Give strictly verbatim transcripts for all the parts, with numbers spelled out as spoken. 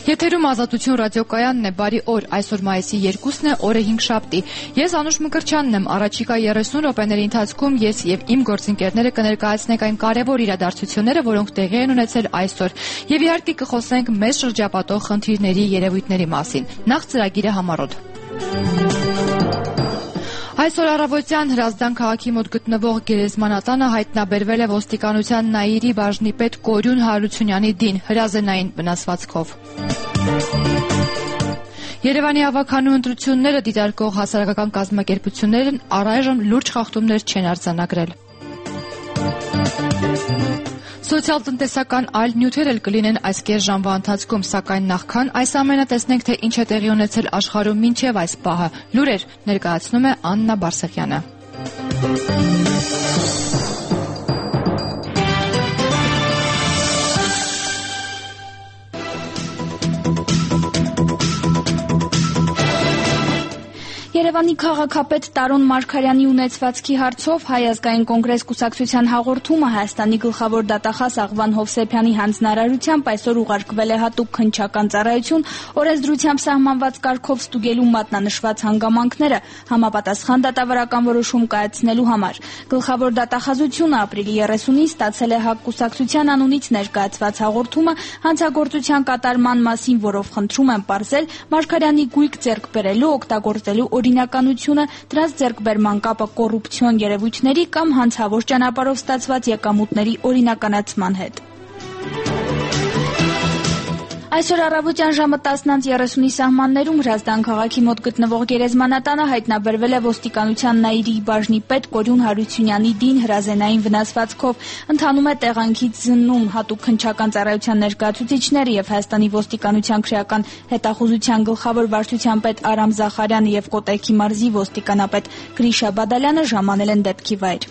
Եթերում Ազատություն ռադիոկայանն է, բարի օր, այսօր մայիսի երկուսն է, օրը հինգշաբթի։ Ես Անուշ Մկրտչյանն եմ, առաջիկա երեսուն րոպեների ընթացքում ես եւ իմ գործընկերները կներկայացնենք այն կարևոր իրադարձությունները, որոնք տեղի են ունեցել այսօր, եւ իհարկե կխոսենք մեզ շրջապատող խնդիրների, երևույթների մասին։ Նախ ծրագիրը համառոտ։ Այսօր առավոտյան Հրազդան քաղաքի մոտ գտնվող գերեզմանատանը հայտնաբերվել է ոստիկանության Նայիրի բաժնի պետ Կորյուն Հարությունյանի դին հրազենային վնասվածքով։ Երևանի ավագանու ընտրությունները դիտարկող հասարակական կազմակերպություններն առայժմ լուրջ խախտումներ չեն արձանագրել։ Սոցիալ-տնտեսական այլ նյութեր էլ կլինեն այս կես ժամվա ընթացքում, սակայն նախքան այս ամենը տեսնենք, թե ինչ է տեղի ունեցել աշխարհում մինչև այս պահը։ Լուրեր ներկայացնում է Աննա Բարսեղյանը։ Երևանի քաղաքապետ Տարոն Մարգարյանի ունեցվածքի հարցով Հայ ազգային կոնգրես կուսակցության հաղորդումը Հայաստանի գլխավոր դատախազ Աղվան Հովսեփյանի հանձնարարությամբ այսօր ուղարկվել է հատուկ քննչական ծառայություն օրենսդրությամբ սահմանված կարգով ստուգելու մատնանշված հանգամանքները համապատասխան դատավարական որոշում կայացնելու համար։ Գլխավոր դատախազությունը ապրիլի երեսունին ստացել է ՀԱԿ կուսակցության անունից ներկայացված հաղորդումը հանցագործության կատարման մասին, որով խնդրում են պարզել Մարգարյանի գույք ձեռք բերելու, օգտագործելու օրինականությունը, դրանց ձեռքբերման կապը կոռուպցիոն երևույթների կամ հանցավոր ճանապարհով ստացված եկամուտների օրինականացման հետ։ Այսօր առավոտյան ժամը տասն երեսունի սահմաններում Հրազդան քաղաքի մոտ գտնվող գերեզմանատանը հայտնաբերվել է ոստիկանության Նայիրի բաժնի պետ Կորյուն Հարությունյանի դին հրազենային վնասվածքով։ Ընթանում է տեղանքից զննում, հատուկ քննչական ծառայության ներկայացուցիչները եւ Հայաստանի ոստիկանության քրեական հետախուզության գլխավոր վարչության պետ Արամ Զախարյանը եւ Կոտայքի մարզի ոստիկանապետ Գրիշա Բադալյանը ժամանել են դեպքի վայր։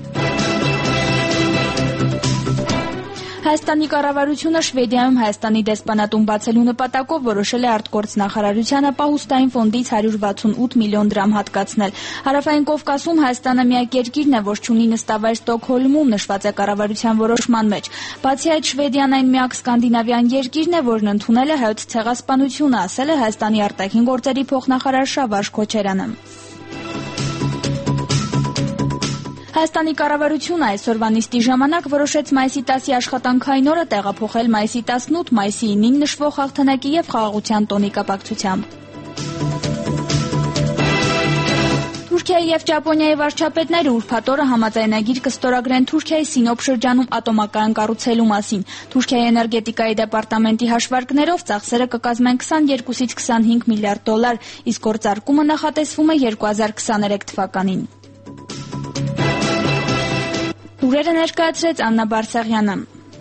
Հայաստանի կառավարությունը Շվեդիայում Հայաստանի դեսպանատուն բացելու նպատակով որոշել է արտգործնախարարությանը պահուստային ֆոնդից հարյուր վաթսունութ միլիոն դրամ հատկացնել։ Հարավային Կովկասում Հայաստանը միակ երկիրն է, որ չունի նստավայր Ստոկհոլմում, նշված է կառավարության որոշման մեջ։ Բացի այդ, Շվեդիան այն միակ սկանդինավյան երկիրն է, որն ընդունել է հայոց ցեղասպանությունը, ասել է Հայաստանի արտաքին գործերի փոխնախարար Շավարժ Քոչարյանը։ Հայաստանի կառավարությունը այսօրվա նիստի ժամանակ որոշեց մայիսի տասի աշխատանքային օրը տեղափոխել մայիսի տասնութ, մայիսի ինին նշվող հաղթանակի եւ խաղաղության տոնի կապակցությամբ։ Թուրքիայի եւ Ճապոնիայի վարչապետները ուրբաթ օրը համաձայնագիր կստորագրեն Թուրքիայի Սինոպ շրջանում ատոմակայան կառուցելու մասին։ Թուրքիայի էներգետիկայի դեպարտամենտի հաշվարկներով ծախսերը կկազմեն քսաներկուսից քսանհինգ միլիարդ դոլար, իսկ գործարկումը նախատեսվում է երկու հազար քսաներեք թվականին։ Լուրերը ներկայացրեց Աննա Բարսեղյանը։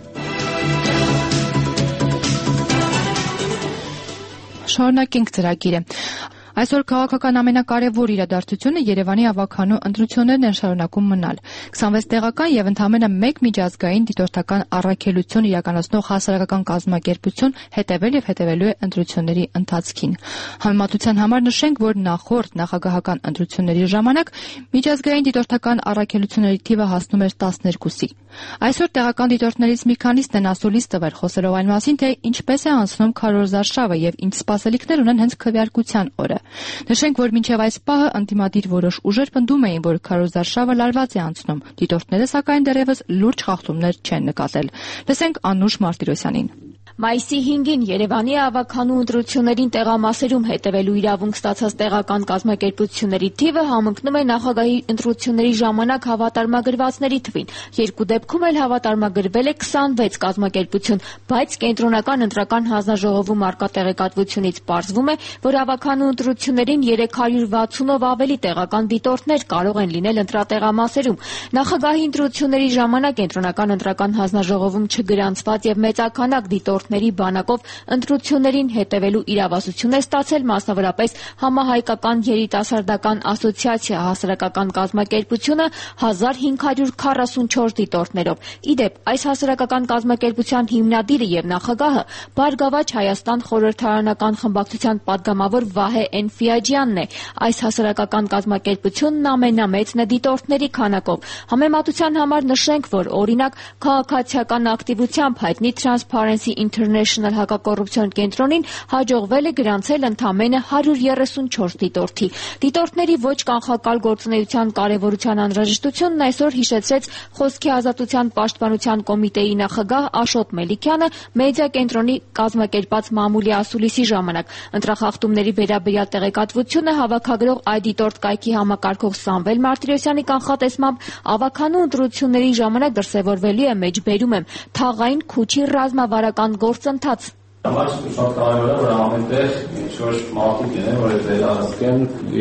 Շարունակենք ծրագիրը։ Այսօր քաղաքական ամենակարևոր իրադարձությունը Երևանի ավագանու ընտրություններն են շարունակում մնալ։ քսանվեց տեղական եւ ընդամենը մեկ միջազգային դիտորդական առաքելություն իրականացնող հասարակական կազմակերպություն հետևել եւ հետևելու է ընտրությունների ընթացքին։ Համեմատության համար նշենք, որ նախորդ նախագահական ընտրությունների ժամանակ միջազգային դիտորդական առաքելությունների թիվը հասնում էր տասներկուսի։ Այսօր տեղական դիտորդներից մի քանիսն են ասուլիս տվել, խոսելով այն մասին, թե ինչպես է անցնում քարոզարշավը եւ ինչ սպասելիքներ ունեն հենց քվեարկության օրը։ Նշենք, որ մինչև այս պահը ընդդիմադիր որոշ ուժեր պնդում էին, որ քարոզարշավը լարված է անցնում։ Դիտորդները սակայն դեռևս լուրջ խախտումներ չեն նկատել։ Լսենք Անուշ Մարտիրոսյանին։ Մայիսի հինգին Երևանի ավագանու ընտրություններին տեղամասերում հետևելու իրավունք ստացած տեղական կազմակերպությունների թիվը համընկնում է նախագահի ընտրությունների ժամանակ հավատարմագրվածների թվին։ Երկու դեպքում էլ հավատարմագրվել է քսանվեց կազմակերպություն, բայց կենտրոնական ընտրական հանձնաժողովում առկա տեղեկատվությունից պարզվում է, որ ավագանու ընտրություններին երեք հարյուր վաթսունով ավելի տեղական դիտորդներ կարող են լինել ընտրատեղամասերում։ Նախագահի ընտրությունների ժամանակ կենտրոնական ընտրական հանձնաժողովում չգրանցված եւ մեծաքանակ դիտորդ բանակով ընտրություններին հետևելու իրավասություն է ստացել մասնավորապես Համահայկական երիտասարդական ասոցիացիա հասարակական կազմակերպությունը հազար հինգ հարյուր քառասունչորս դիտորդներով։ Իդեպ, այս հասարակական կազմակերպության հիմնադիրը եւ նախագահը Բարգավաճ Հայաստան խորհրդարանական խմբակցության պատգամավոր Վահե Էնֆիաջյանն է։ Այս հասարակական կազմակերպությունն ամենամեծն է դիտորդների քանակով։ Համեմատության համար նշենք, որ օրինակ քաղաքացիական ակտիվությամբ հայտնի Transparency International հակակոռուպցիոն կենտրոնին հաջողվել է գրանցել ընդամենը հարյուր երեսունչորս դիտորդի։ Դիտորդների ոչ կանխակալ գործունեության կարևորության անհրաժեշտությունն այսօր հիշեցրեց Խոսքի ազատության պաշտպանության կոմիտեի նախագահ Աշոտ Մելիքյանը մեդիա կենտրոնի կազմակերպած մամուլի ասուլիսի ժամանակ։ Ընտրախախտումների վերաբերյալ տեղեկատվությունը հավաքագրող այդ դիտորդ կայքի համակարգող Սամվել Մարտիրոսյանի կանխատեսմամբ ավագանու ընտրությունների ժամանակ դրսևորվելու է մեջբերում եմ թաղային քուչի ռազմավարական գործընթաց։ Համար շատ կարևոր է, որ ամենտեղ ինչ-որ մարդիկ լինեն, որ վերահսկեն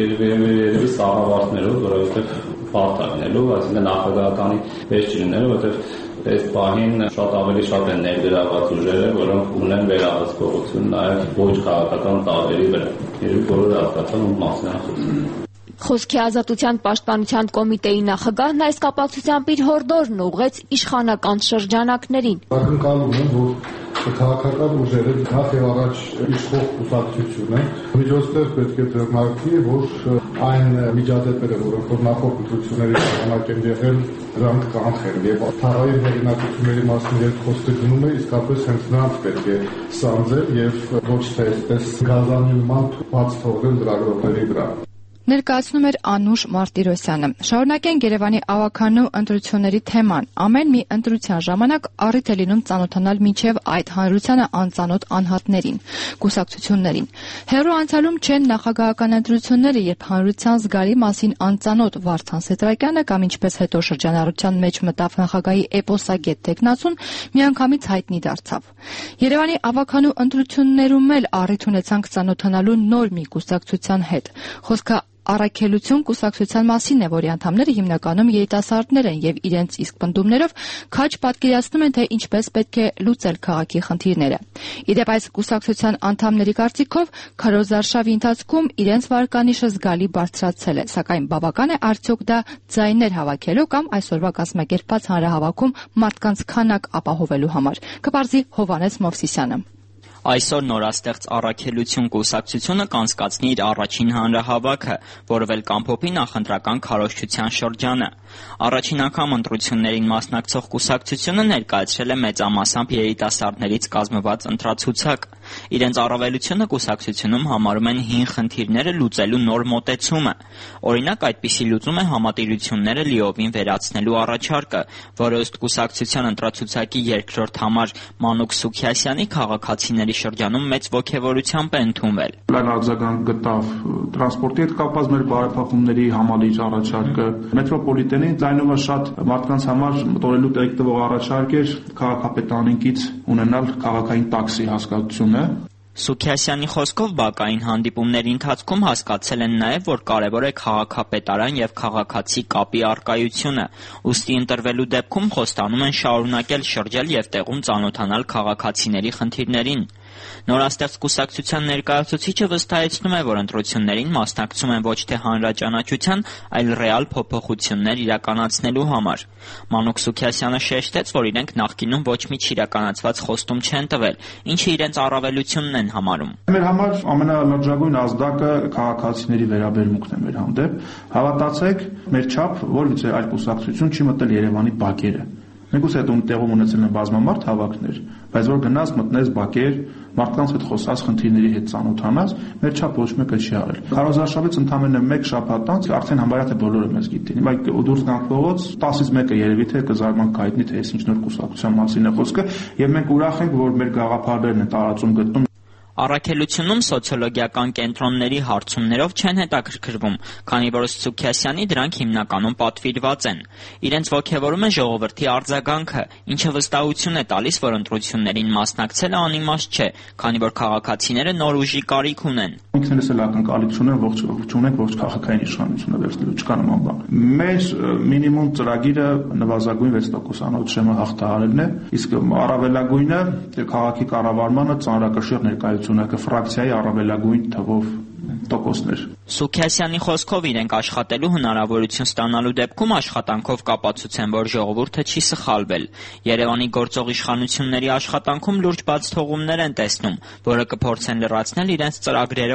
երևի սաղավարտներով, որովհետև վաղ լինելու, այսինքն նախագահականի պես չլինելու, որովհետև այս պահին շատ ավելի շատ են ներգրաված ուժերը, որոնք ունեն վերահսկողություն նաև ոչ քաղաքական տարբերի վրա։ Երևի բոլորը հասկացան ում մասին է խոսքը։ Խոսքի ազատության պաշտպանության կոմիտեի նախագահն այս կապակցությամբ իր հորդորն ուղղեց իշխանական շրջանակներին։ Ակնկալում եմ, որ քաղաքական ուժերը նախ եւ առաջ իշխող կուսակցությունը միջոցներ պետք է ձեռնարկի, որ այն միջադեպերը, որոնք որ նախորդ ընտրությունների ժամանակ են եղել, դրանք կանխեն եւ թաղային հեղինակությունների մասին երբ խոսքը գնում է, իսկապես հենց նրանց պետք է սանձել եւ ոչ թե այսպես գազանի նման բաց թողնել լրագրողների վրա։ Ներկայացնում էր Անուշ Մարտիրոսյանը։ Շարունակենք Երևանի ավագանու ընտրությունների թեման։ Ամեն մի ընտրության ժամանակ առիթ է լինում ծանոթանալ մինչև այդ հանրությանը անծանոթ անհատներին, կուսակցություններին։ Հեռու անցյալում չեն նախագահական ընտրությունները, երբ հանրության զգալի մասին անծանոթ Վարդան Սետրակյանը կամ ինչպես հետո շրջանառության մեջ մտավ նախագահի էպոսագետ տեխնացուն միանգամից հայտնի դարձավ։ Երևանի ավագանու ընտրություններում էլ առիթ ունեցանք ծանոթանալու նոր մի կուսակցության հետ։ Խոսքը Առաքելություն կուսակցության մասին է, որի անդամները հիմնականում երիտասարդներ են եւ իրենց իսկ պնդումներով քաջ պատկերացնում են, թե ինչպես պետք է լուծել քաղաքի խնդիրները։ Իդեպ այս կուսակցության անդամների կարծիքով քարոզարշավի ընթացքում իրենց վարկանիշը զգալի բարձրացել է, սակայն բավական է արդյոք դա ձայներ հավաքելու կամ այսօրվա կազմակերպված հանրահավաքում մարդկանց քանակ ապահովելու համար։ Կպարզի Հովհաննես Մովսիսյանը։ Այսօր նորաստեղծ Առաքելություն կուսակցությունը կանցկացնի իր առաջին հանրահավաքը, որը վել կամփոփի նախընտրական քարոզչության շրջանը։ Առաջին անգամ ընտրություններին մասնակցող կուսակցությունը ներկայացրել է մեծամասամբ երիտասարդներից կազմված ընտրացուցակ։ Իրենց առավելությունը կուսակցությունում համարում են հին խնդիրները լուծելու նոր մոտեցումը։ Օրինակ, այդպիսի լուծում է համատիրությունները լիովին վերացնելու առաջարկը, որը ըստ կուսակցության ընտրացուցակի երկրորդ համար Մանուկ Սուքիասյանի քաղաքացիների շրջանում մեծ ոգևորությամբ է ընդունվել։ Լայն արձագանք գտավ տրանսպորտի հետ կապված մեր բարեփոխումների համալիր առաջարկը, մետրոպոլիտենի ձայնովը շատ մարդկանց համար մտորելու տեղ տվող առաջարկ էր քաղաքապետանինքից ունենալ քաղաքային տաքսի հասկացությունը։ Սուքիասյանի խոսքով բակային հանդիպումների ընթացքում հասկացել են նաև, որ կարևոր է քաղաքապետարան եւ քաղաքացի կապի առկայությունը, ուստի ընտրվելու դեպքում խոստանում են շարունակել շրջել եւ տեղում ծանոթանալ քաղաքացիների խնդիրներին։ Նորաստեղծ կուսակցության ներկայացուցիչը վստահեցնում է, որ ընտրություններին մասնակցում են ոչ թե հանրաճանաչության, այլ ռեալ փոփոխություններ իրականացնելու համար։ Մանուկ Սուքիասյանը շեշտեց, որ իրենք նախկինում ոչ մի չիրականացված խոստում չեն տվել, ինչը իրենց առավելությունն են համարում։ Մեր համար ամենալրջագույն ազդակը քաղաքացիների վերաբերմունքն է մեր հանդեպ։ Հավատացեք, մեր չափ որևիցե այլ կուսակցություն չի մտել Երևանի բակերը։ Մենք ուս հետո տեղում ունեցել են բազմամարդ հավաքներ, բայց որ գնաց մտնես բակեր, մարդկանց հետ խոսած, խնդիրների հետ ծանոթանաց, մեր չափ ոչ մեկը չի արել։ Քարոզարշավից ընդամենը մեկ շաբաթ անց արդեն համարյա թե բոլորը մեզ գիտեն։ Հիմա դուրս գանք փողոց, տասից մեկը երևի թե կզարմանք հայտնի, թե այս ինչ նոր կուսակցության մասին է խոսքը, եւ մենք ուրախ ենք, որ մեր գաղափարներն են տարածում գտնում։ Առաքելությունում սոցիոլոգիական կենտրոնների հարցումներով չեն հետաքրքրվում, քանի որ Սուքիասյանի դրանք հիմնականում պատվիրված են։ Իրենց ոգևորում է ժողովրդի արձագանքը, ինչը վստահություն է տալիս, որ ընտրություններին մասնակցելը անիմաստ չէ, քանի որ քաղաքացիները նոր ուժի կարիք ունեն։ Ինքներս էլ ակնկալիք ունեն, ողջ չունենք ողջ քաղաքային իշխանությունը վերցնելու, չկա նման բան։ Մեր մինիմում ծրագիրը նվազագույն վեց տոկոսանոց շեմը հաղթահարելն է, իսկ առավելագույնը քաղաքի կառավարմանը ծանրակշիռ ներկայությունը ֆրակցիայի առավելագույն թվով տոկոսներ։ Սուքիասյանի խոսքով իրենք աշխատելու հնարավորություն ստանալու դեպքում աշխատանքով կապացուցեն, որ ժողովուրդը չի սխալվել։ Երևանի գործող իշխանությունների աշխատանքում լուրջ բացթողումներ են տեսնում, որը կփորձեն լրացնել իրենց ծրագրերով։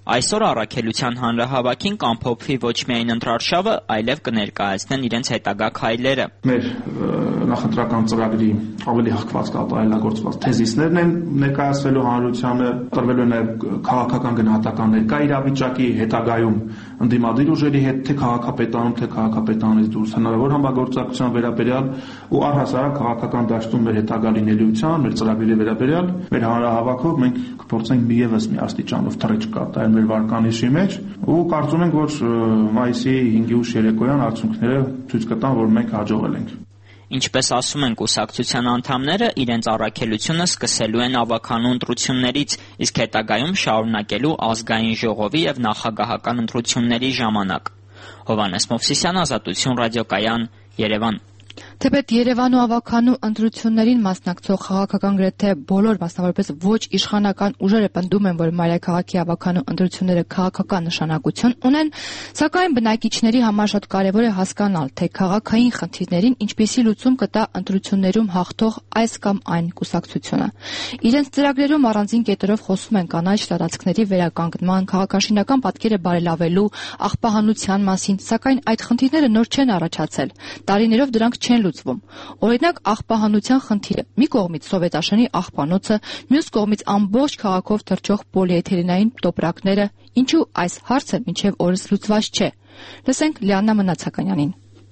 Այսօր առաքելության հանրահավաքին կամփոփվի ոչ միայն ընտրարշավը, այլև կներկայացնեն իրենց հետագա քայլերը։ Մեր նախընտրական ծրագրի ավելի հղկված կատարելագործված թեզիսներն են ներկայացվելու հանրությանը, տրվելու նաև քաղաքական գնահատական ներկա իրավիճակի, հետագայում ընդդիմադիր ուժերի հետ, թե քաղաքապետարանում, թե քաղաքապետարանից դուրս հնարավոր համագործակցության վերաբերյալ ու առհասարակ քաղաքական դաշտում մեր հետագա լինելիության, մեր ծրագրերի վերաբերյալ մեր հանրահավաքով մենք կփորձենք մի ևս մի աստիճանով թռիչք կատարել մեր վարկանիշի մեջ ու կարծում ենք, որ մայիսի հինգի ուշ երեկոյան արդյունքները ցույց կտան, որ մենք հաջողել ենք։ Ինչպես ասում են կուսակցության անդամները, իրենց առաքելությունը սկսելու են ավականու ընտրություններից, իսկ հետագայում շարունակելու ազգային ժողովի եւ նախագահական ընտրությունների ժամանակ։ Հովհաննես Մովսիսյան, Ազատություն ռադիոկայան, Երևան։ Թեպետ Երևանու ավականու ընտրություններին մասնակցող քաղաքական գրեթե բոլոր, մասնավորապես ոչ իշխանական ուժերը պնդում են, որ մայրաքաղաքի ավականու ընտրությունները քաղաքական նշանակություն ունեն, սակայն բնակիչների համար շատ կարևոր է հասկանալ, թե քաղաքային խնդիրներին ինչպիսի լուծում կտա ընտրություններում հաղթող այս կամ այն կուսակցությունը։ Իրենց ծրագրերում առանձին կետերով խոսում են կանաչ տարածքների վերականգնման, քաղաքաշինական պատկերը բարելավելու, աղբահանության մասին, սակայն այդ խնդիրները նոր չեն առաջացել։ Տարիներով դրանք չեն լուծվում։ Օրինակ, աղբահանության խնդիրը՝ մի կողմից սովետաշենի աղբանոցը, մյուս կողմից ամբողջ քաղաքով թռչող պոլիէթիլենային տոպրակները, ինչու այս հարցը մինչև օրս լուծված չէ։ Լսենք Լիաննա Մնացականյանին։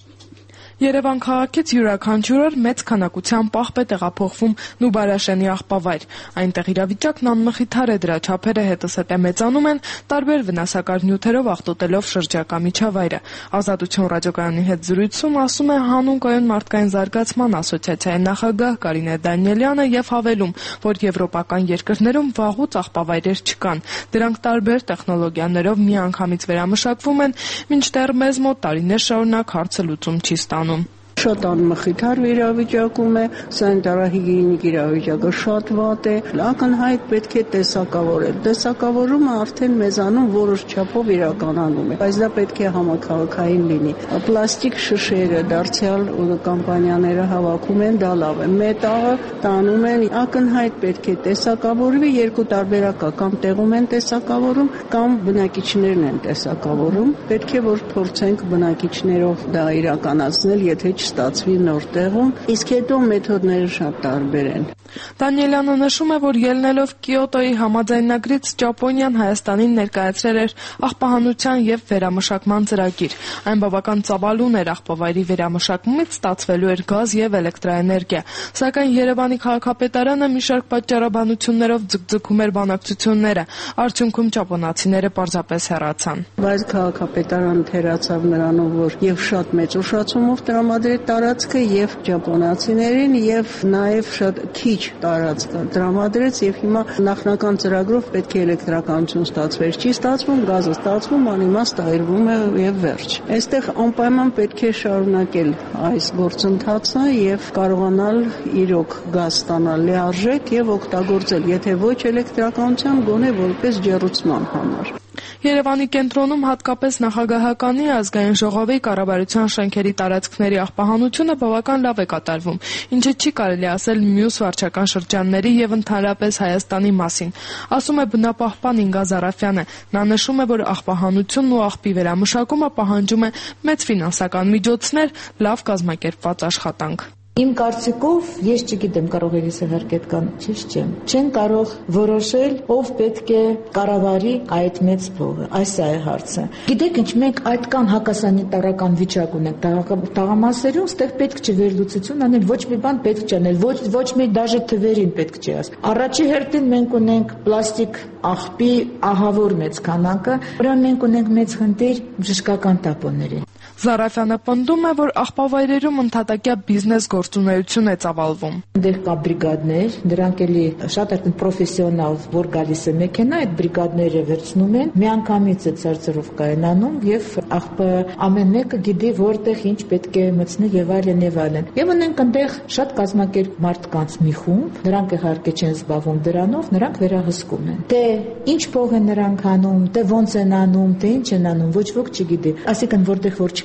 Երևան քաղաքից յուրաքանչյուր օր մեծ քանակությամբ պահպ է տեղափոխվում Նուբարաշենի աղբավայր։ Այնտեղ իրավիճակն անմխիթար է, դրա չափերը հետզհետե մեծանում են, տարբեր վնասակար նյութերով աղտոտելով շրջակա միջավայրը։ Ազատություն ռադիոկայանի հետ զրույցում ասում է Հանուն կայուն մարդկային զարգացման ասոցիացիայի նախագահ Կարինե Դանիելյանը եւ հավելում, որ եվրոպական երկրներում վաղուց աղբավայրեր չկան։ Դրանք տարբեր տեխնոլոգիաներով միանգամից վերամշակվում են, մինչդեռ մեզ մոտ տարիներ շարունակ հարցը լուծում չի ստանում։ Շատ անմխիթար իրավիճակում է, սանիտարահիգիենիկ իրավիճակը շատ վատ է, ակնհայտ պետք է տեսակավորել։ Տեսակավորումը արդեն մեզանում որոշ չափով իրականանում է, բայց դա պետք է համակարգային լինի։ Պլաստիկ շշերը դարձյալ կամպանիաները հավաքում են, դա լավ է։ Մետաղը տանում են, ակնհայտ պետք է տեսակավորվի, երկու տարբերակ է, կամ տեղում են տեսակավորում, կամ բնակիչներն են տեսակավորում։ Պետք է որ փորձենք բնակիչներով դա իրականացնել, եթե ստացվի նոր տեղում, իսկ հետո մեթոդները շատ տարբեր են։ Դանիելյանը նշում է, որ ելնելով Կիոտոյի համաձայնագրից Ճապոնիան Հայաստանին ներկայացրել էր աղբահանության եւ վերամշակման ծրագիր։ Այն բավական ծավալուն էր, աղբավայրի վերամշակումից ստացվելու էր գազ եւ էլեկտրաէներգիա, սակայն Երևանի քաղաքապետարանը մի շարք պատճառաբանություններով ձգձգում էր բանակցությունները, արդյունքում ճապոնացիները պարզապես հեռացան։ Բայց քաղաքապետարանը թերացավ նրանով, որ եւ շատ մեծ ուշացումով տրամադրեց տարածքը եւ ճապոնացիներին եւ նաեւ շատ քիչ տարածք տրամադրեց եւ հիմա նախնական ծրագրով պետք է էլեկտրականություն ստացվեր։ Չի ստացվում, գազը ստացվում, անիմաստ այրվում է եւ վերջ։ Այստեղ անպայման պետք է շարունակել այս գործընթացը եւ կարողանալ իրոք գազ ստանալ լիարժեք եւ օգտագործել, եթե ոչ էլեկտրականության, գոնե որպես ջեռուցման համար։ Երևանի կենտրոնում հատկապես նախագահականի ազգային ժողովի կառավարության շենքերի տարածքների աղբահանությունը բավական լավ է կատարվում, ինչը չի կարելի ասել մյուս վարչական շրջանների եւ ընդհանրապես Հայաստանի մասին, ասում է բնապահպան Ինգա Զարաֆյանը։ Նա նշում է, որ աղբահանությունն ու աղբի վերամշակումը պահանջում է մեծ ֆինանսական միջոցներ, լավ կազմակերպված աշխատանք։ Իմ կարծիքով, ես չգիտեմ, կարող եք իհարկե կան, ճիշտ չեմ։ Չեն կարող որոշել, ով պետք է կառավարի այդ մեծ փողը։ Այս է հարցը։ Գիտեք ինչ, մենք այդքան հակասանիտարական վիճակ ունենք տղամասերում, ստեղ պետք չէ վերլուծություն անել, ոչ մի բան պետք չի անել, ոչ ոչ մի դաժե թվերին պետք չի ասել։ Առաջի հերթին մենք ունենք պլաստիկ աղբի ահավոր մեծ քանակը, ուրեմն մենք ունենք մեծ խնդիր բժշկական տապոնների։ Զարաֆյանը պնդում է, որ աղբավայրերում ընդհատակյա բիզնես գործունեություն է ծավալվում։ Դեր կա բրիգադներ, դրանք էլի շատ արդեն պրոֆեսիոնալ, որ գալիս է մեքենա, այդ բրիգադները վերցնում են, միանգամից է ծրծրով կայանանում եւ աղբը ամեն մեկը գիտի որտեղ ինչ պետք է մտցնել եւ այլն եւ այլն։ Եվ ունենք այնտեղ շատ կազմակերպ մարդկանց մի խումբ, նրանք իհարկե չեն զբաղվում դրանով, նրանք վերահսկում են։ Դե ինչ փող են նրանք անում, դե ոնց են անում, դե ինչ են անում, ոչ ոք չգիտի։ Այսինքն որտեղ որ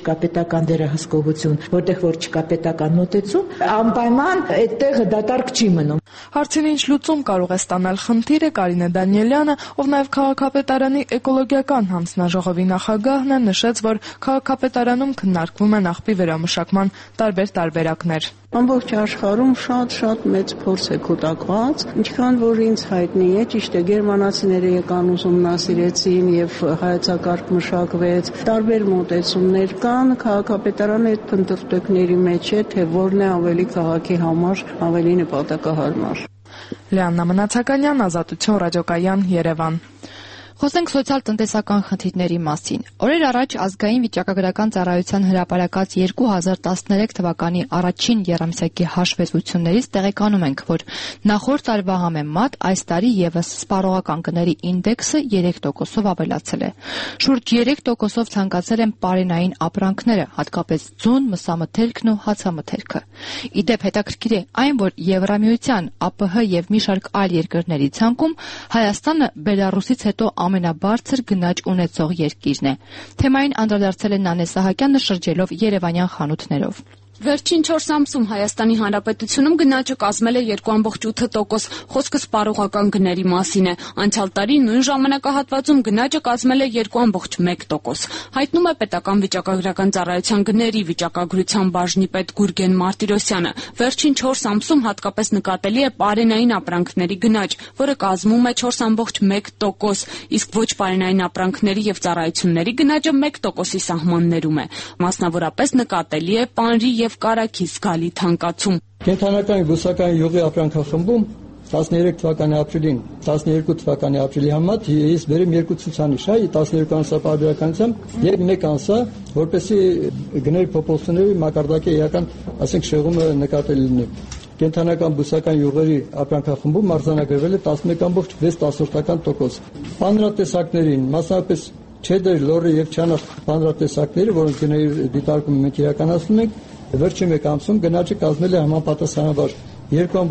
չկա պետական վերահսկողություն, որտեղ որ չկա պետական մոտեցում, անպայման այդ տեղը դատարկ չի մնում։ Հարցին ինչ լուծում կարող է ստանալ խնդիրը Կարինե Դանիելյանը, ով նաև քաղաքապետարանի էկոլոգիական հանձնաժողովի նախագահն է, նշեց, որ քաղաքապետարանում քննարկվում են աղբի վերամշակման տարբեր տարբերակներ։ Ամբողջ աշխարհում շատ-շատ մեծ փորձ է կուտակված, ինչքան որ ինձ հայտնի է, ճիշտ է, գերմանացիները եկան ուսումնասիրեցին եւ հայեցակարգ մշակվեց, տարբեր մոտեցումներ կան, քաղաքապետարանը այդ փնտրտուքների մեջ է, թե որն է ավելի քաղաքի համար ավելի նպատակահարմար։ Լիաննա Մնացականյան, Ազատություն, Ռադիոկայան, Երևան։ Խոսենք սոցիալ-տնտեսական խնդիրների մասին։ Օրեր առաջ ազգային վիճակագրական ծառայության հրապարակած երկու հազար տասներեք թվականի առաջին եռամսյակի հաշվետվություններից տեղեկանում ենք, որ նախորդ տարվա համեմատ այս տարի եւս սպառողական գների ինդեքսը երեք տոկոսով ավելացել է։ Շուրջ երեք տոկոսով ցանկացել են պարենային ապրանքները, հատկապես ձուն, մսամթերքն ու հացամթերքը։ Իդեպ հետաքրքիր է այն, որ Եվրամիության, ԱՊՀ եւ մի շարք այլ երկրների ցանկում Հայաստանը Բելարուսից հետո ամենաբարձր գնաճ ունեցող երկիրն է։ Թեմային անդրադարձել է Նանե Սահակյանը շրջելով երևանյան խանութներով։ Վերջին չորս ամսում Հայաստանի Հանրապետությունում գնաճը կազմել է երկու կόμμα ութ տոկոս, խոսքը սպառողական գների մասին է։ Անցյալ տարի նույն ժամանակահատվածում գնաճը կազմել է երկու կόμμα մեկ տոկոս։ Հայտնում է պետական վիճակագրական ծառայության գների վիճակագրության բաժնի պետ Գուրգեն Մարտիրոսյանը։ Վերջին չորս ամսում հատկապես նկատելի է պարենային ապրանքների գնաճ, որը կազմում է չորս կόμμα մեկ տոկոս, իսկ ոչ պարենային ապրանքների եւ ծառայությունների գնաճը մեկ տոկոսի սահմաններում է։ Մասնավորապես նկատելի է պանրի եւ կարագի զգալի թանկացում։ Կենտրոնական բուսական յուղի ապրանքախմբում տասներեք թվականի ապրիլին, տասներկու թվականի ապրիլի համեմատ ես բերեմ երկու ցուցանիշ, այ տասներկու ամսվա պարբերականությամբ եւ մեկ ամսվա, որպեսզի գների փոփոխությունների մակարդակի էական, ասենք, շեղումը նկատելի լինի։ Կենտրոնական բուսական յուղերի ապրանքախմբում արձանագրվել է տասնմեկ կόμμα վեց տոկոս։ Պանրատեսակներին, մասնավորապես չեդեր, լորի եւ չանախ պանրատեսակները, որոնք գների դիտարկումը մենք իրականացնում ենք, վերջին մեկ ամսում գնաճը կազմել է համապատասխանաբար երկու կόμμα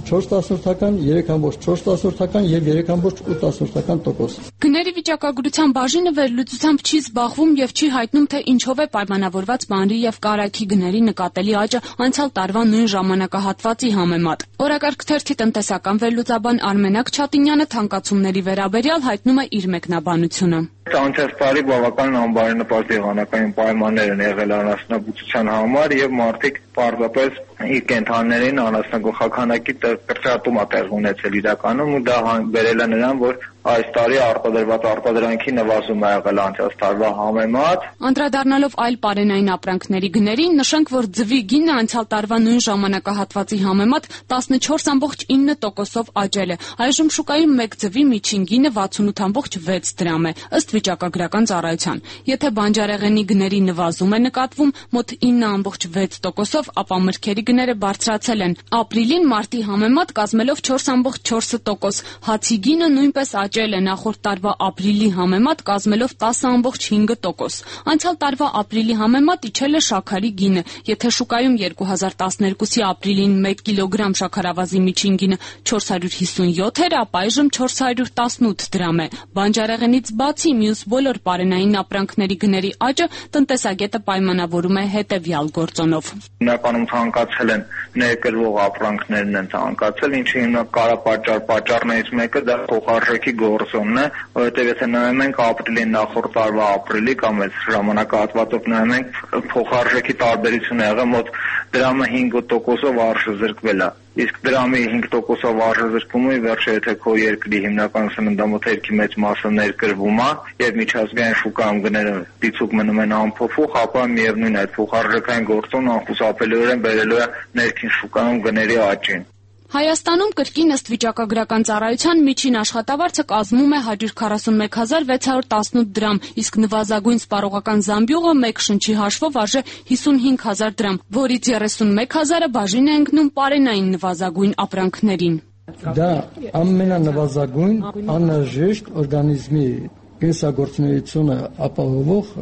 չորս, երեք կόμμα չորս եւ երեք կόμма ութ տոկոս։ Գների վիճակագրության բաժինը վերլուծությամբ չի զբաղվում եւ չի հայտնում, թե ինչով է պայմանավորված պանրի եւ կարագի գների նկատելի աճը անցյալ տարվա նույն ժամանակահատվածի համեմատ։ Օրակարգ թերթի տնտեսական վերլուծաբան Արմենակ Չատինյանը թանկացումների վերաբերյալ հայտնում է իր մեկնաբանությունը։ Անցած տարի բավական անբարենպաստ եղանակային պայմաններ են եղել անասնաբուծության համար եւ մարդիկ պարզապես իր կենթանիներին անասնագլխականակի կրճատում է տեղի ունեցել իրականում ու դա բերել է նրան, որ այս տարի արտադրված արտադրանքի նվազում է եղել անցած տարվա համեմատ։ Անդրադառնալով այլ պարենային ապրանքների գներին, նշենք, որ ձվի գինը անցյալ տարվա նույն ժամանակահատվածի համեմատ տասնչորս կόμμα ինը տոկոսով աճել է։ Այժմ շուկայում մեկ ձվի միջին գինը վաթսունութ կόμμα վեց դրամ է, ըստ վիճակագրական ծառայության։ Եթե բանջարեղենի գների նվազում է նկատվում մոտ ինը կόμμα վեց տոկոսով, ապա մրգերի գները բարձրացել են։ Ապրիլին մարտի համեմատ կազմելով չորս կόμμα չորս տոկոս։ Հացի գինը նույնպես աճել է նախորդ տարվա ապրիլի համեմատ կազմելով տասը կόμμα հինգ տոկոս։ Անցյալ տարվա ապրիլի համեմատ իջել է շաքարի գինը։ Եթե շուկայում երկու հազար տասներկուսի ապրիլին մեկ կիլոգրամ շաքարավազի միջին գինը չորս հարյուր հիսունյոթ էր, ապա այժմ չորս հարյուր տասնութ դրամ է։ Բանջարեղենից բացի մյուս բոլոր պարենային ապրանքների գների աճը տնտեսագետը պայմանավորում է հետևյալ գործոնով։ Հիմնականում ցանկացել են ներկրվող ապրանքներն են ցանկացել, ինչի հիմնակարապատճառ պատճառներից մեկը դա փոխարժեքի գործոնն է, որովհետև եթե նայում ենք ապրիլի նախորդ տարվա ապրիլի կամ այս ժամանակահատվածով նայում ենք փոխարժեքի տարբերությունը եղել մոտ դրամը հինգ տոկոսով արժե զրկվել է։ Իսկ դրամի հինգ տոկոսով արժեզրկումը վերջը եթե քո երկրի հիմնական սննդամթերքի մեծ մասը ներկրվում է եւ միջազգային շուկայում գները դիցուկ մնում են անփոփոխ, ապա միևնույն այդ փոխարժեքային գործոնը անխուսափելիորեն բերելու է ներքին շուկայում գների աճին։ Հայաստանում կրկին ըստ վիճակագրական ծառայության միջին աշխատավարձը կազմում է հարյուր քառասունմեկ հազար վեց հարյուր տասնութ դրամ, իսկ նվազագույն սպառողական զամբյուղը մեկ շնչի հաշվով արժե հիսունհինգ հազար դրամ, որից երեսունմեկ հազարը բաժին է ընկնում պարենային նվազագույն ապրանքներին։ Դա ամենանվազագույն անհրաժեշտ օրգանիզմի կենսագործունեությունը ապահովող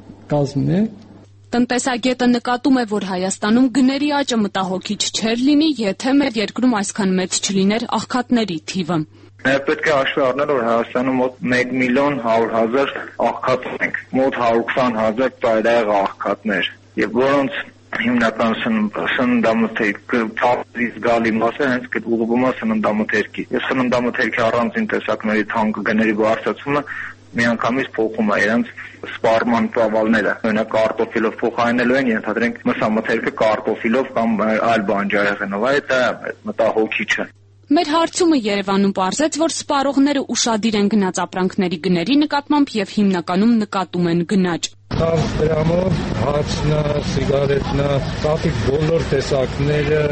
կազմն է։ Տնտեսագետը նկատում է, որ Հայաստանում գների աճը մտահոգիչ չէր լինի, եթե մեր երկրում այսքան մեծ չլիներ աղքատների թիվը։ Նաև պետք է հաշվի առնել, որ Հայաստանում մոտ մեկ միլիոն հարյուր հազար աղքատ ունենք, մոտ հարյուր քսան հազար ծայրահեղ աղքատներ, եւ որոնց հիմնական սննդամթերք զգալի մասը հենց ուղղվում է սննդամթերքի։ Ես սննդամթերքի առանձին տեսակների թանկ գների բարձրացումը միանգամից փոխում է իրենց սպառման ծավալները։ Օրինակ կարտոֆիլով փոխարինելու են, ենթադրենք մսամթերքը կարտոֆիլով կամ այլ բանջարեղենով, այդ մտահոգիչ է։ Մեր հարցումը Երևանում պարզեց, որ սպառողները ուշադիր են գնաց ապրանքների գների նկատմամբ եւ հիմնականում նկատում են գնաճ։ Տավ դրամով հացնա, սիգարետնա, կապի բոլոր տեսակները,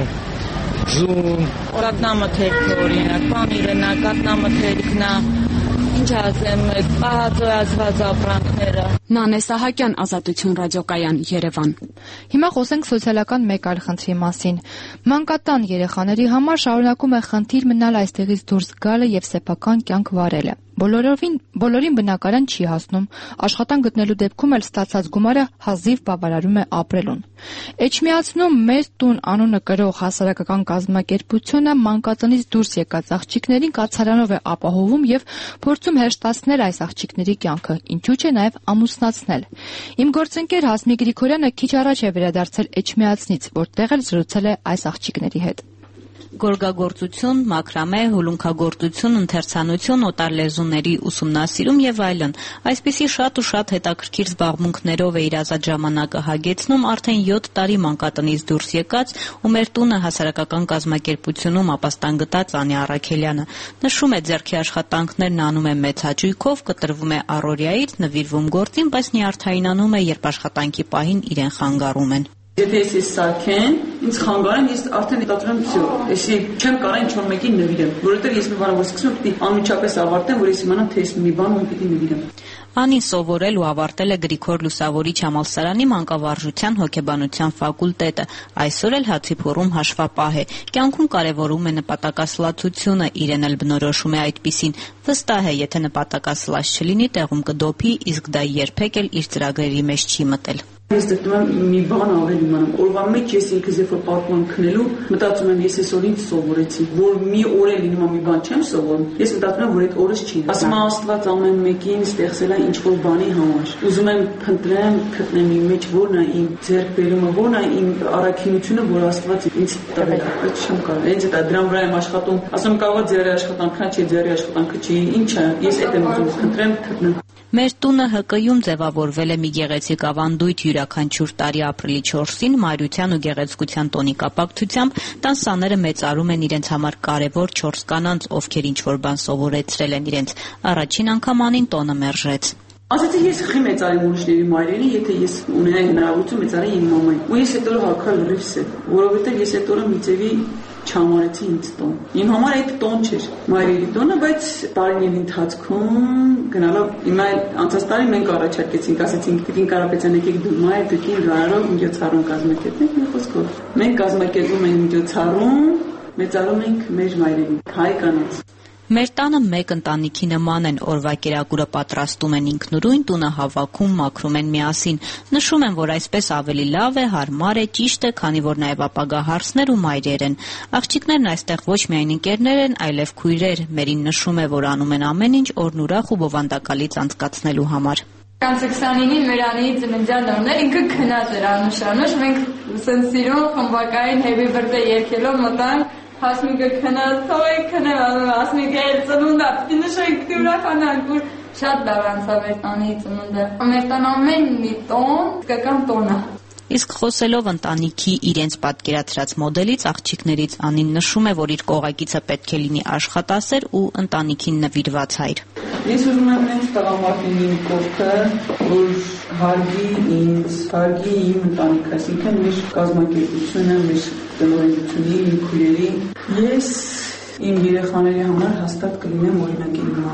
ձուն, կատնամթերքը օրինակ, պանիրնա, կատնամթերքնա, ինչ ասեմ, պահածոյացված ապրանքները։ Նանե Սահակյան, Ազատություն ռադիոկայան, Երևան։ Հիմա խոսենք սոցիալական մեկ այլ խնդրի մասին։ Մանկատան երեխաների համար շարունակում է խնդիր մնալ այստեղից դուրս գալը եւ սեփական կյանք վարելը։ Բոլորովին բոլորին բնակարան չի հասնում, աշխատանք գտնելու դեպքում էլ ստացած գումարը հազիվ բավարարում է ապրելուն։ Էջմիածնում մեր տուն անունը կրող հասարակական կազմակերպությունը մանկատնից դուրս եկած աղջիկներին կացարանով է ապահովում եւ փորձում հեշտացնել այս աղջիկների կյանքը, ինչու՞ չէ նաեւ ամուսնացնել։ Իմ գործընկեր Հասմիկ Գրիգորյանը քիչ առաջ է վերադարձել Էջմիածնից, որտեղ էլ զրուցել է այս աղջիկների հետ։ Գորգագործություն, մաքրամե, հուլունքագործություն, ընթերցանություն, օտար լեզուների ուսումնասիրում եւ այլն։ Այսպիսի շատ ու շատ հետաքրքիր զբաղմունքներով է իր ազատ ժամանակը հագեցնում արդեն յոթ տարի մանկատնից դուրս եկած ու մեր տունը հասարակական կազմակերպությունում ապաստան գտած Անի Առաքելյանը։ Նշում է, ձեռքի աշխատանքներն անում է մեծ հաճույքով, կտրվում է առօրյայից, նվիրվում գործին, բայց նյարդայնանում է, երբ աշխատանքի պահին իրեն խանգարում են։ Եթե ես ես սարքեն, ինձ խանգարեն, ես արդեն դիտացում եմ всё, էսի չեմ կարող ինչ-որ մեկին նվիրեմ, որովհետև ես մի բան որ սկսում եմ, պիտի անմիջապես ավարտեմ, որ ես իմանամ, թե ես մի բան ում պիտի նվիրեմ։ Անին սովորել ու ավարտել է Գրիգոր Լուսավորիչ համալսարանի մանկավարժության հոգեբանության ֆակուլտետը, այսօր էլ հացիփոռում հաշվապահ է։ Կյանքում կարևորում է նպատակասլացությունը, իրեն էլ բնորոշում է այդպիսին։ Վստահ է, եթե նպատակասլաց չլինի, տեղում կդոփի, իսկ դա երբեք էլ իր ծրագրերի մեջ չի մտել։ Ես դեռ մի բան ավել իմանամ, օրվա մեջ ես ինքս երբ որ պատմում քնելու, մտածում եմ ես այսօր ինչ սովորեցի, որ մի օր էլ ինձ մի բան չեմ սովորում, ես մտածում եմ որ այդ օրս չի։ Ասում եմ Աստված ամեն մեկին ստեղծել է ինչ-որ բանի համար։ Ուզում եմ փնտրեմ, գտնեմ իմ մեջ որն է իմ ձեռքբերումը, որն է իմ առաքինությունը, որ Աստված ինձ տվել է, բայց չեմ կարող։ Հենց դա դրան վրա եմ աշխատում, ասում կարող է ձեռի աշխատանքն է, չի ձեռի աշխատանքը չի, ինչ է, ես այդ եմ ուզում փնտրեմ, գտնեմ։ Մեր տունը Հ Կ-ում ձևավորվել է մի գեղեցիկ ավանդույթ յուրաքանչյուր տարի ապրիլի չորսին մայրության ու գեղեցկության տոնի կապակցությամբ տան սաները մեծարում են իրենց համար կարևոր չորս կանանց, ովքեր ինչ-որ բան սովորեցրել են իրենց։ Առաջին անգամ Անին տոնը մերժեց։ Ասացի ես խի մեծարեմ ուրիշների մայրերի, եթե ես ունենայի հնարավորություն մեծարեի իմ մամային։ Ու ես այդ օրը հակալ լրիվս է, որովհետև ես այդ օրը մի ձևի չամարեցի ինձ տոն։ Իմ համար այդ տոն չէր, մայրերի տոնը, բայց տարիների ընթացքում գնալով հիմա անցած տարի մենք առաջարկեցինք, ասացինք Տիկին Կարապետյան եկեք դու մայր, Տիկին գարով միջոցառում կազմակերպենք, մի խոսքով։ Մենք կազմակերպում ենք միջոցառում, մեծարում ենք մեր մայրերին, հայ կանանց։ Մեր տանը մեկ ընտանիքի նման են, օրվա կերակուրը պատրաստում են ինքնուրույն, տունը հավաքում, մաքրում են միասին։ Նշում են, որ այսպես ավելի լավ է, հարմար է, ճիշտ է, քանի որ նաև ապագա հարցներ ու մայրեր են։ Աղջիկներն այստեղ ոչ միայն ընկերներ են, այլև քույրեր։ Մերին նշում է, որ անում են ամեն ինչ օրն ուրախ ու բովանդակալից անցկացնելու համար։ Կանցեքսանինի Մերանիի ծննդյան օրն էր, ինքը քնած էր անուշանուշ, մենք սենց սիրով խմբակային Happy Birthday երգելով մտանք, Հասմիկը քնած, թողեք քնել, Հասմիկը էլ ծնունդ է, պիտի նշենք, պիտի ուրախանանք, որ շատ լավ անցավ մեր տանի ծնունդը։ Մեր տան ամեն մի տոն, սկական տոն է։ Իսկ խոսելով ընտանիքի իրենց պատկերացրած մոդելից, աղջիկներից Անին նշում է, որ իր կողակիցը պետք է լինի աշխատասեր ու ընտանիքին նվիրված հայր։ Ես ուզում եմ ինձ տղամարդին իմ կողքը, որ հարգի ինձ, հարգի իմ ընտանիքը, այսինքն մեր կազմակերպությունը, մեր տնօրենությունի, իմ քույրերի։ Ես իմ երեխաների համար հաստատ կլինեմ օրինակ իմ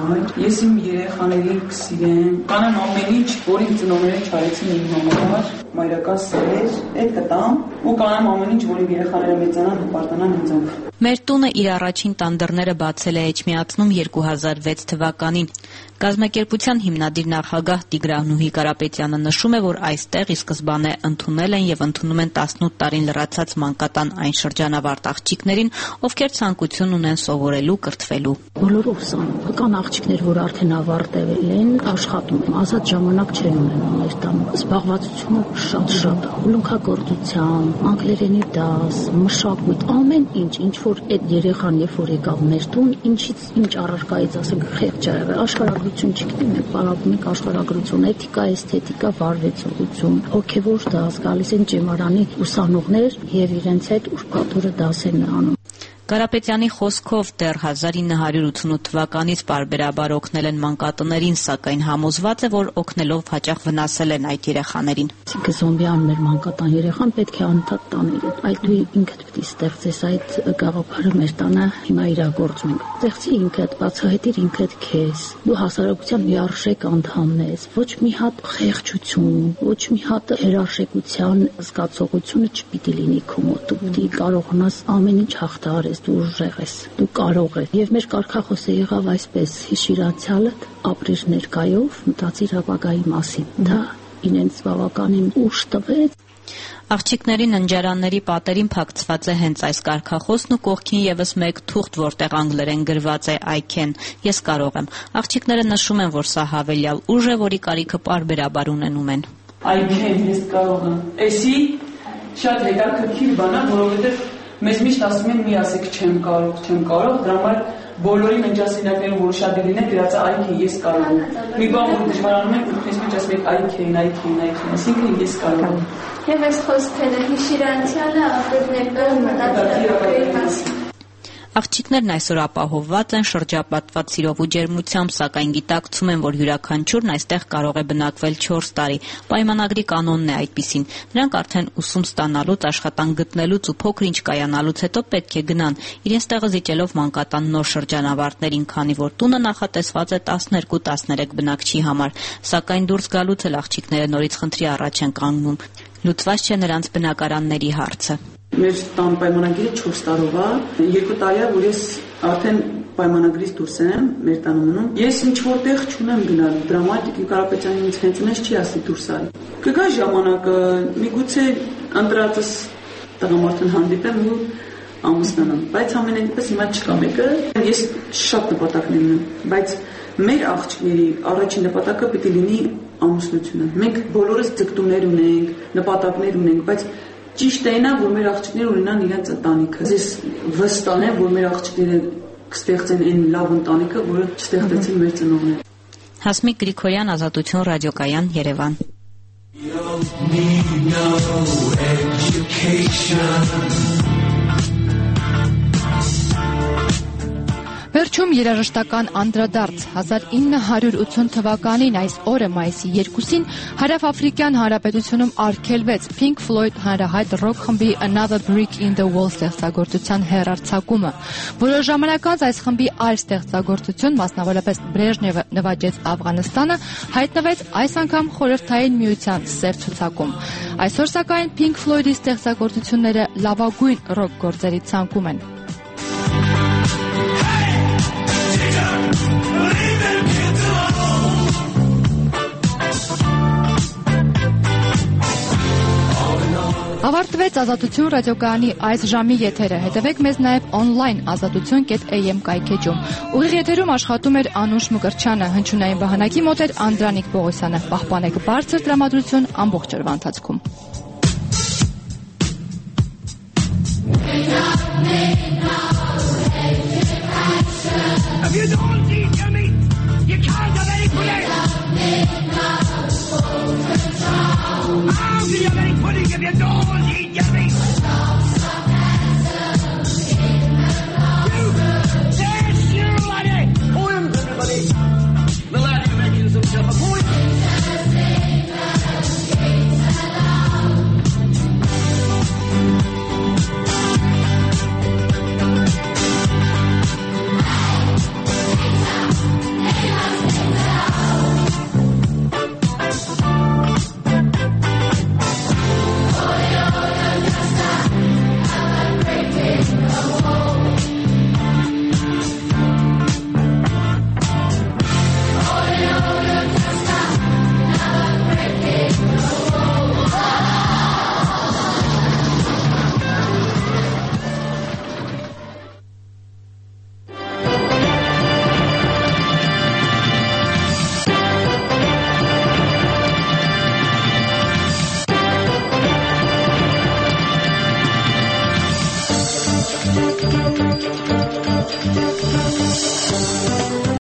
համար։ Ես իմ երեխաներին կսիրեմ, կանեմ ամեն ինչ, որ իմ ծնողները չարեցին իմ համար, մայրական սեր, այդ կտամ ու կանեմ ամեն ինչ, որ իմ երեխաները մեծանան, հպարտանան ինձանով։ Մեր տունը իր առաջին տան դռները բացել է Էջմիածնում երկու հազար վեց թվականին։ Կազմակերպության հիմնադիր նախագահ Տիգրանուհի Կարապետյանը նշում է, որ այստեղ ի սկզբանե ընդունել են եւ ընդունում են տասնութ տարին լրացած մանկատան այն շրջանավարտ աղջիկներին, ովքեր ցանկություն ունեն սովորելու, կրթվելու։ Բոլորը ուսանում, կան աղջիկներ, որ արդեն ավարտել են, աշխատում են, ազատ ժամանակ չեն ունենում մեր տանում։ Զբաղվածությունը շատ-շատ է, ուլունքագործությամբ, անգլերենի դաս, մշակույթ, ամեն ինչ, ինչ որ այդ երեխան երբ որ եկավ մեր տուն, ինչից ինչ առարկայից ասենք խեղճ ա եղել, աշխարհագրություն չգիտեմ, մենք պարապում ենք աշխարհագրություն, էթիկա, էսթետիկա, վարվեցողություն, հոգևոր դաս, գալիս են ճեմարանի ուսանողներ եւ իրենց հետ ուրբաթօրը դաս են անում։ Կարապետյանի խոսքով դեռ հազար ինը հարյուր ութսունութ թվականից պարբերաբար օգնել են մանկատներին, սակայն համոզված է, որ օգնելով հաճախ վնասել են այդ երեխաներին։ Այսինքն զոմբիան մեր մանկատան երեխան պետք է անընդհատ տանել, այլ դու ինքդ պետք է ստեղծես այդ գաղափարը մեր տանը հիմա իրագործում ենք։ Ստեղծի ինքդ, բացահայտիր ինքդ քեզ։ Դու հասարակության միարժեք անդամն ես, ոչ մի հատ խեղճություն, ոչ մի հատ հերարժեքության զգացողությունը չպիտի լինի քո մոտ։ Դու պետք է կարողանաս ամեն ինչ հաղթահարես, դու ուժեղ ես, դու կարող ես։ Եվ մեր կարգախոսը եղավ այսպես. հիշիր անցյալդ, ապրիր ներկայով, մտածիր ապագայի մասին։ Դա ինձ բավականին ուժ տվեց։ Աղջիկների ննջարանների պատերին փակցված է հենց այս կարգախոսն ու կողքին եւս մեկ թուղթ, որտեղ անգլերեն գրված է I can, ես կարող եմ։ Աղջիկները նշում են, որ սա հավելյալ ուժ է, որի կարիքը պարբերաբար ունենում են։ I can, ես կարող եմ։ Էսի շատ հետաքրքիր բան է, որովհետեւ մեզ միշտ ասում են մի ասեք չեմ կարող, չեմ կարող, դրա համար բոլորի ննջասենյակներում որ շատ դիլին է գրած I can, ես կարող եմ։ Մի բան որ դժվարանում են, ինքնից մեջ ասում եք I can, I can, I can, այսինքն ես կարող եմ։ Եվ այս խոսքերը հիշիր անցյալը, ապրիր ներկայում, մտածիր ապագայի մասին։ Աղջիկներն այսօր ապահովված են շրջապատված սիրով ու ջերմությամբ, սակայն գիտակցում են, որ յուրաքանչյուրն այստեղ կարող է բնակվել չորս տարի։ Պայմանագրի կանոնն է այդպիսին։ Նրանք արդեն ուսում ստանալուց, աշխատանք գտնելուց ու փոքր-ինչ կայանալուց հետո պետք է գնան, իրենց տեղը զիջելով մանկատան նոր շրջանավարտներին, քանի որ տունը նախատեսված է տասներկու տասներեք բնակչի համար։ Սակայն դուրս գալուց էլ աղջիկները նորից խնդրի առաջ են կանգնում։ Լուծված չէ նրանց բնակարանների հարցը։ Մեր տան պայմանագիրը չորս տարով է, երկու տարի է, որ ես արդեն պայմանագրից դուրս եմ մեր տանում մնում։ Ես ինչ որտեղ չունեմ գնալ, դրա համար Տիկին Կարապետյանն ինձ հենց ինձ չի ասի դուրս արի։ Կգա ժամանակը, միգուցե ընտրածս տղամարդուն հանդիպեմ ու ամուսնանամ, բայց ամենայն դեպս հիմա չկա մեկը։ Ես շատ նպատակներ ունեմ, բայց մեր աղջիկների առաջին նպատակը պիտի լինի ամուսնությունը։ Մենք բոլորս ձգտումներ ունենք, նպատակներ ունենք, բայց ճիշտ է նա, որ մեր աղջիկները ունենան իրենց ընտանիքը։ Ես վստահ եմ, որ մեր աղջիկները կստեղծեն այն լավ ընտանիքը, որը չստեղծեցին մեր ծնողները։ Հասմիկ Գրիգորյան, Ազատություն, Ռադիոկայան, Երևան։ Վերջում երաժշտական անդրադարձ հազար ինը հարյուր ութսուն թվականին այս օրը մայիսի երկուսին Հարավաֆրիկյան Հանրապետությունում արգելվեց Pink Floyd հանրահայտ ռոք խմբի Another Brick in the Wall ստեղծագործության հեռարձակումը։ Որոշ ժամանակ անց այս խմբի այլ ստեղծագործություն, մասնավորապես Բրեժնևը նվաճեց Աֆղանստանը, հայտնվեց այս անգամ Խորհրդային Միության սև ցուցակում։ Այսօր սակայն Pink Floyd-ի ստեղծագործությունները լավագույն ռոք գործերի ցանկում են։ Ավարտվեց Ազատություն ռադիոկայանի այս ժամի եթերը։ Հետևեք մեզ նաև on-line ազատություն կետ a m կայքեջում։ Ուղիղ եթերում աշխատում էր Անուշ Մկրտչյանը, հնչյունային վահանակի մոտ էր Անդրանիկ Պողոսյանը։ Պահպանեք բարձր տրամադրություն ամբողջ օրվա ընթացքում։ If you don't eat your meat, you can't have any pudding. I'll be have any pudding if you don't eat.